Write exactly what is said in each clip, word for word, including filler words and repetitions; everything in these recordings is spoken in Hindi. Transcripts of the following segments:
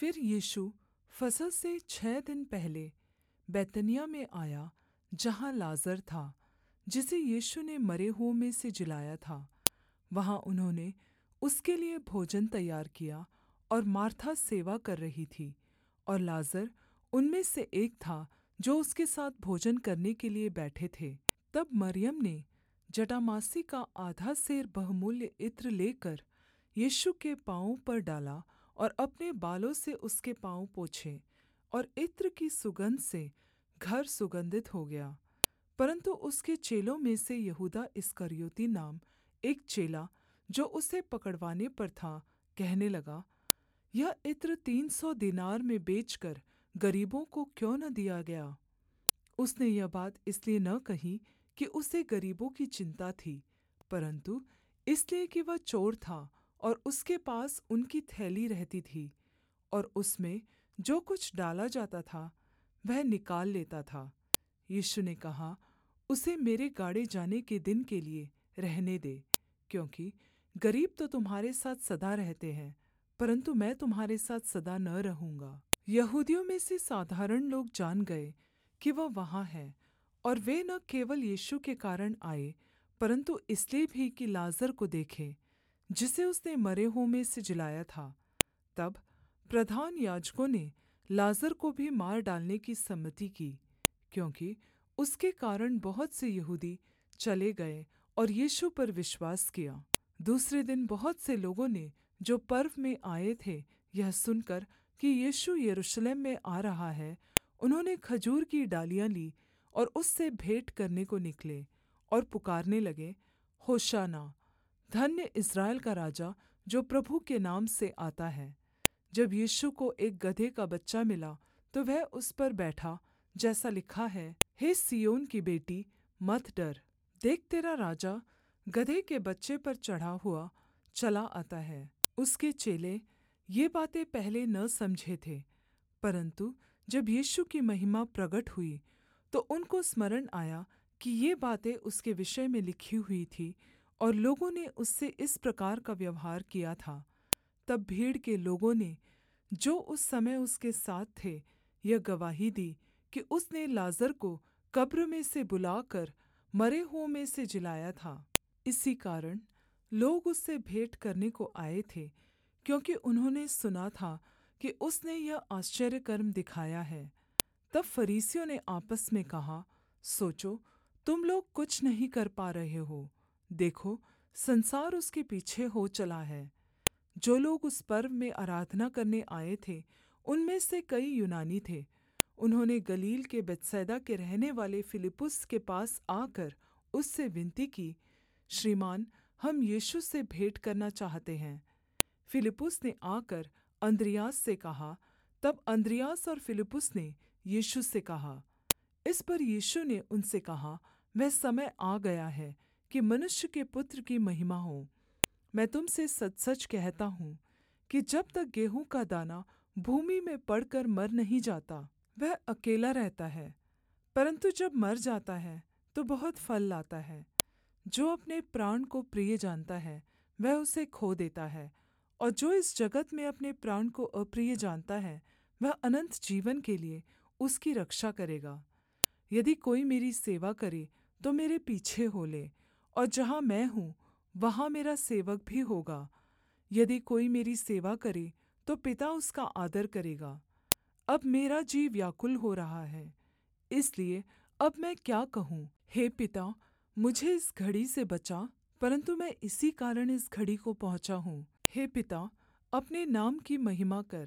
फिर यीशु फसह से छः दिन पहले बैतनिय्याह में आया, जहाँ लाजर था, जिसे यीशु ने मरे हुओं में से जिलाया था। वहाँ उन्होंने उसके लिए भोजन तैयार किया, और मार्था सेवा कर रही थी, और लाजर उनमें से एक था जो उसके साथ भोजन करने के लिए बैठे थे। तब मरियम ने जटामासी का आधा सेर बहुमूल्य इत्र लेकर यीशु के पाँवों पर डाला और अपने बालों से उसके पाँव पोंछे, और इत्र की सुगंध से घर सुगन्धित हो गया। परन्तु उसके चेलों में से यहूदा इस्करियोती नाम एक चेला, जो उसे पकड़वाने पर था, कहने लगा, यह इत्र तीन सौ दीनार में बेचकर गरीबों को क्यों न दिया गया। उसने यह बात इसलिए न कही कि उसे गरीबों की चिन्ता थी, परन्तु इसलिए कि वह चोर था, और उसके पास उनकी थैली रहती थी, और उसमें जो कुछ डाला जाता था वह निकाल लेता था। यीशु ने कहा, उसे मेरे गाड़े जाने के दिन के लिए रहने दे, क्योंकि गरीब तो तुम्हारे साथ सदा रहते हैं, परन्तु मैं तुम्हारे साथ सदा न रहूँगा। यहूदियों में से साधारण लोग जान गए कि वह वहाँ है, और वे न केवल यीशु के कारण आए, परन्तु इसलिए भी कि लाजर को देखें, जिसे उसने मरे हुओं में से जिलाया था। तब प्रधान याजकों ने लाजर को भी मार डालने की सम्मति की, क्योंकि उसके कारण बहुत से यहूदी चले गए और यीशु पर विश्वास किया। दूसरे दिन बहुत से लोगों ने, जो पर्व में आए थे, यह सुनकर कि यीशु यरूशलेम में आ रहा है, उन्होंने खजूर की डालियाँ ली और उससे भेंट करने को निकले, और पुकारने लगे, होशाना, धन्य इस्राएल का राजा जो प्रभु के नाम से आता है। जब यीशु को एक गदहे का बच्चा मिला, तो वह उस पर बैठा, जैसा लिखा है, हे सिय्योन की बेटी, मत डर, देख तेरा राजा गदहे के बच्चे पर चढ़ा हुआ चला आता है। उसके चेले ये बातें पहले न समझे थे, परन्तु जब यीशु की महिमा प्रगट हुई, तो उनको स्मरण आया कि ये बातें उसके विषय में लिखी हुई थी, और लोगों ने उससे इस प्रकार का व्यवहार किया था। तब भीड़ के लोगों ने, जो उस समय उसके साथ थे, यह गवाही दी कि उसने लाजर को कब्र में से बुलाकर मरे हुओं में से जिलाया था। इसी कारण लोग उससे भेंट करने को आए थे, क्योंकि उन्होंने सुना था कि उसने यह आश्चर्यकर्म दिखाया है। तब फरीसियों ने आपस में कहा, सोचो, तुम लोग कुछ नहीं कर पा रहे हो। देखो, संसार उसके पीछे हो चला है। जो लोग उस पर्व में आराधना करने आए थे, उनमें से कई यूनानी थे। उन्होंने गलील के बेतसैदा के रहने वाले फिलिप्पुस के पास आकर उससे विनती की, श्रीमान, हम यीशु से भेंट करना चाहते हैं। फिलिप्पुस ने आकर अंद्रियास से कहा। तब अंद्रियास और फिलिप्पुस ने यीशु से कहा। इस पर यीशु ने उनसे कहा, वह समय आ गया है कि मनुष्य के पुत्र की महिमा हो। मैं तुम से सच-सच कहता हूँ कि जब तक गेहूँ का दाना भूमि में पड़कर मर नहीं जाता, वह अकेला रहता है, परन्तु जब मर जाता है तो बहुत फल लाता है। जो अपने प्राण को प्रिय जानता है, वह उसे खो देता है, और जो इस जगत में अपने प्राण को अप्रिय जानता है, वह अनन्त जीवन के लिए उसकी रक्षा करेगा। यदि कोई मेरी सेवा करे तो मेरे पीछे हो ले, और जहाँ मैं हूँ वहाँ मेरा सेवक भी होगा। यदि कोई मेरी सेवा करे तो पिता उसका आदर करेगा। अब मेरा जी व्याकुल हो रहा है, इसलिए अब मैं क्या कहूँ। हे पिता, मुझे इस घड़ी से बचा, परन्तु मैं इसी कारण इस घड़ी को पहुँचा हूँ। हे पिता, अपने नाम की महिमा कर।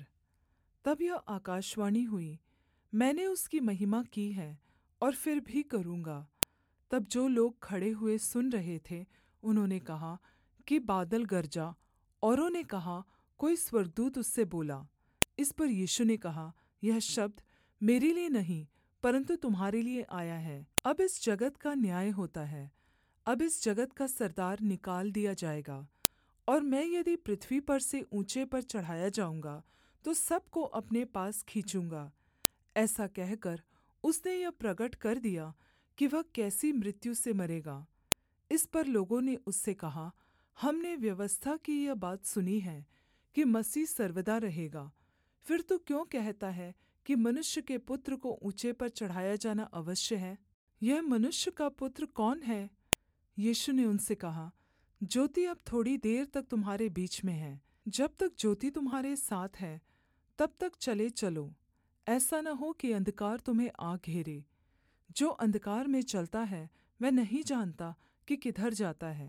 तब यह आकाशवाणी हुई, मैंने उसकी महिमा की है और फिर भी करूँगा। तब जो लोग खड़े हुए सुन रहे थे, उन्होंने कहा कि बादल गरजा, औरों ने कहा कोई स्वर्गदूत उससे बोला। इस पर यीशु ने कहा, यह शब्द मेरे लिए नहीं, परन्तु तुम्हारे लिए आया है। अब इस जगत का न्याय होता है। अब इस जगत का सरदार निकाल दिया जाएगा, और मैं यदि पृथ्वी पर से ऊँचे पर चढ़ाया जाऊँगा तो सबको अपने पास खींचूँगा। ऐसा कहकर उसने यह प्रगट कर दिया कि वह कैसी मृत्यु से मरेगा। इस पर लोगों ने उससे कहा, हमने व्यवस्था की यह बात सुनी है कि मसीह सर्वदा रहेगा। फिर तू क्यों कहता है कि मनुष्य के पुत्र को ऊँचे पर चढ़ाया जाना अवश्य है? यह मनुष्य का पुत्र कौन है? यीशु ने उनसे कहा, ज्योति अब थोड़ी देर तक तुम्हारे बीच में है। जब तक ज्योति तुम्हारे साथ है, तब तक चले चलो। ऐसा न हो कि अंधकार तुम्हें आ घेरे। जो अंधकार में चलता है वह नहीं जानता कि किधर जाता है।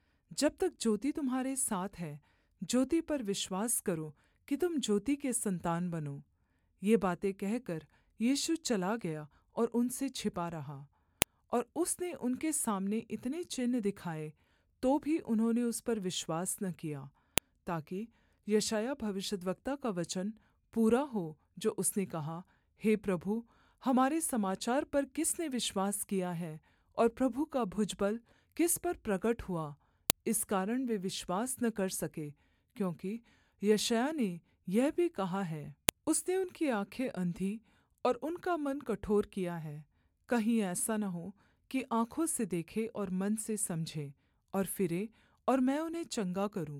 जब तक ज्योति तुम्हारे साथ है, ज्योति पर विश्वास करो कि तुम ज्योति के संतान बनो। ये बातें कहकर यीशु चला गया और उनसे छिपा रहा। और उसने उनके सामने इतने चिन्ह दिखाए, तो भी उन्होंने उस पर विश्वास न किया, ताकि यशायाह भविष्यद्वक्ता का वचन पूरा हो, जो उसने कहा, हे प्रभु, हमारे समाचार पर किसने विश्वास किया है, और प्रभु का भुजबल किस पर प्रगट हुआ। इस कारण वे विश्वास न कर सके, क्योंकि यशायाह ने यह भी कहा है, उसने उनकी आँखें अंधी और उनका मन कठोर किया है। कहीं ऐसा न हो कि आँखों से देखे और मन से समझे और फिरे, और मैं उन्हें चंगा करूँ।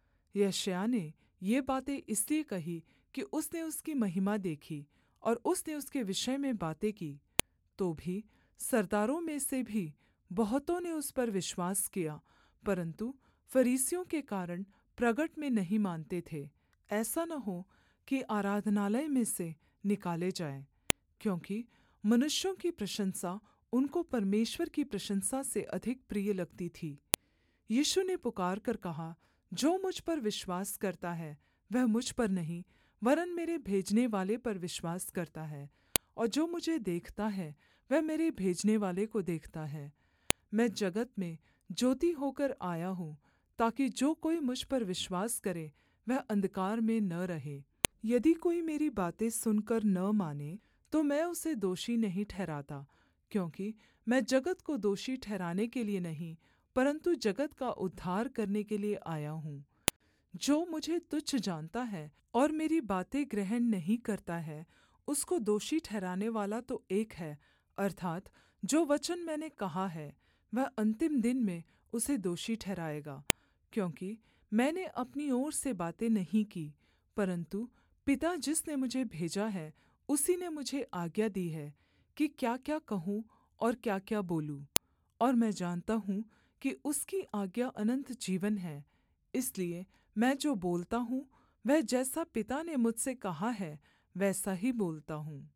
यशायाह ने ये बातें इसलिए कही कि उसने उसकी महिमा देखी और उसने उसके विषय में बातें की। तो भी सरदारों में से भी बहुतों ने उस पर विश्वास किया, परन्तु फरीसियों के कारण प्रगट में नहीं मानते थे, ऐसा न हो कि आराधनालय में से निकाले जाएँ। क्योंकि मनुष्यों की प्रशंसा उनको परमेश्वर की प्रशंसा से अधिक प्रिय लगती थी। यीशु ने पुकारकर कहा, जो मुझ पर विश्वास करता है वह मुझ पर नहीं, वरन् मेरे भेजने वाले पर विश्वास करता है। और जो मुझे देखता है वह मेरे भेजने वाले को देखता है। मैं जगत में ज्योति होकर आया हूँ, ताकि जो कोई मुझ पर विश्वास करे वह अंधकार में न रहे। यदि कोई मेरी बातें सुनकर न माने, तो मैं उसे दोषी नहीं ठहराता, क्योंकि मैं जगत को दोषी ठहराने के लिए नहीं, परन्तु जगत का उद्धार करने के लिए आया हूँ। जो मुझे तुच्छ जानता है और मेरी बातें ग्रहण नहीं करता है, उसको दोषी ठहराने वाला तो एक है, अर्थात् जो वचन मैंने कहा है वह अंतिम दिन में उसे दोषी ठहराएगा। क्योंकि मैंने अपनी ओर से बातें नहीं की, परन्तु पिता जिसने मुझे भेजा है उसी ने मुझे आज्ञा दी है कि क्या-क्या कहूँ और क्या-क्या बोलूँ। और मैं जानता हूँ कि उसकी आज्ञा अनन्त जीवन है। इसलिए मैं जो बोलता हूँ वह जैसा पिता ने मुझसे कहा है वैसा ही बोलता हूँ।